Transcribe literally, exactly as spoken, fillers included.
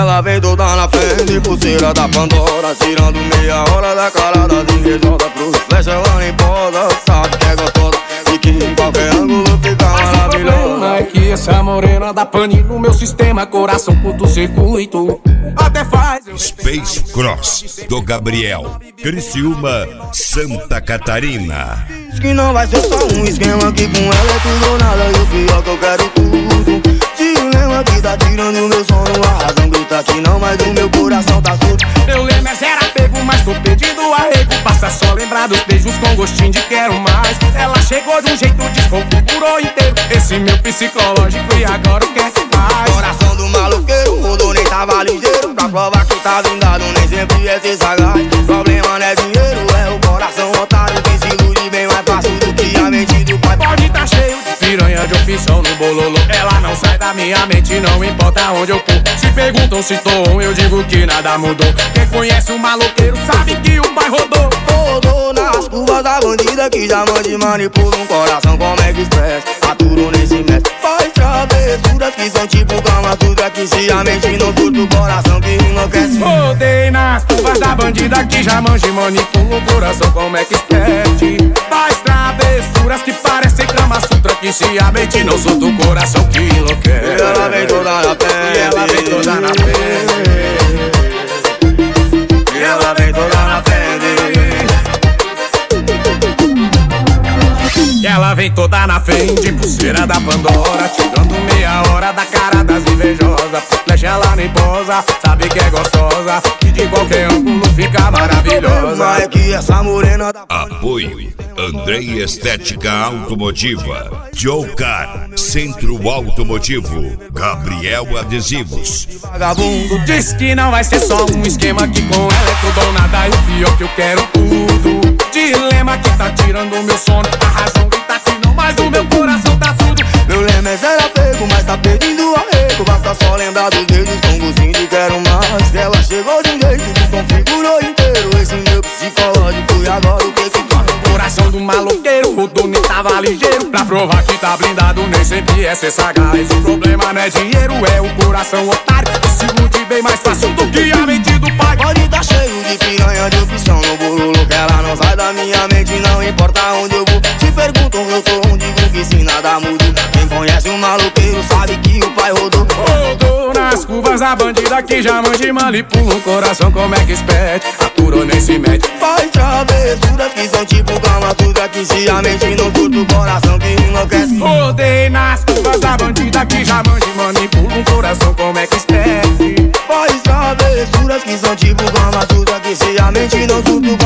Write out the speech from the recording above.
Ela vem toda na frente, pulseira da Pandora, tirando meia hora da cara das invejosas. Cruz, flecha, ela nem posa, sabe que é gostosa e que em qualquer ângulo fica maravilhosa. Mas o problema é que essa morena dá pane no meu sistema, coração curto-circuito. Até faz eu Space Cross do Gabriel, Criciúma, Santa Catarina. Diz que não vai ser só um esquema, que com ela é tudo ou nada, e o pior que eu quero tudo. Dilema que tá tirando meu sono, a razão grita que não, mas o meu coração tá surdo. Meu lema é zero apego, mas tô pedindo arrego. Passa só lembrar dos beijos com gostinho de quero mais. Ela chegou de um jeito, desconfigurou inteiro esse meu psicológico e agora o que é que faz? Coração do maloqueiro, rodou nem tava ligeiro. Pra provar que tá blindado, nem sempre é ser sagaz. Problema não é dinheiro, é o coração otário que se ilude bem mais fácil do que a mente do pai. Pode tá cheio de piranha de opção no bololô. Ela não sai da minha mente, não importa onde eu for. Se perguntam se tô on, eu digo que nada mudou. Quem conhece o maloqueiro sabe que o pai rodou. Rodou nas curvas da bandida que já mande manipula um coração como é que expressa. Aturo nem se mexe, faz travessuras que são tipo Kama Sutra, que se a mente não surta o coração que enlouquece. Rodei nas curvas da bandida que já manja e manipula o coração como é que experte. Faz travessuras que parecem Kama Sutra, que se a mente não surta o coração que enlouquece. E ela vem toda na frente, e ela vem toda na frente, e ela vem toda na frente. Ela vem toda na frente, pulseira da Pandora, tirando meia hora da cara das invejosas. Flecha, ela nem posa, sabe que é gostosa e de qualquer ângulo fica maravilhosa. É que essa morena da... Apoio Andrei Estética Automotiva, Jocar Centro Automotivo, Gabriel Adesivos. Vagabundo diz que não vai ser só um esquema, que com ela é tudo ou nada, e o pior que eu quero tudo. Dilema que tá tirando o meu sono, a razão grita que não, mas o meu coração tá surdo. Meu lema é zero apego, mas tá pedindo arrego. Basta só lembrar dos dedos com gostinho de quero mais. Ela chegou de um jeito, desconfigurou inteiro esse meu psicológico, e agora o que que faz? Coração do maloqueiro, rodou nem tava ligeiro. Pra provar que tá blindado, nem sempre é ser sagaz. O problema não é dinheiro, é o coração otário que se ilude bem mais fácil do que a mente do pai. Pode tá cheio de piranha de opção no bololo, que ela não sai da minha mente, não importa onde eu vou. Se perguntam eu tô onde, digo que se nada muda. Quem conhece um maloqueiro sabe que o pai rodou. Rodou nas curvas da bandida que já manja e manipula o coração como é que expete. Aturou nem se mete, faz travessuras que são tipo Kama Sutra, que se a mente não surta o coração que enlouquece. Rodei nas curvas da bandida que já manja e manipula um coração como é que expete. Faz travessuras que são tipo Kama Sutra, que se a mente não surta o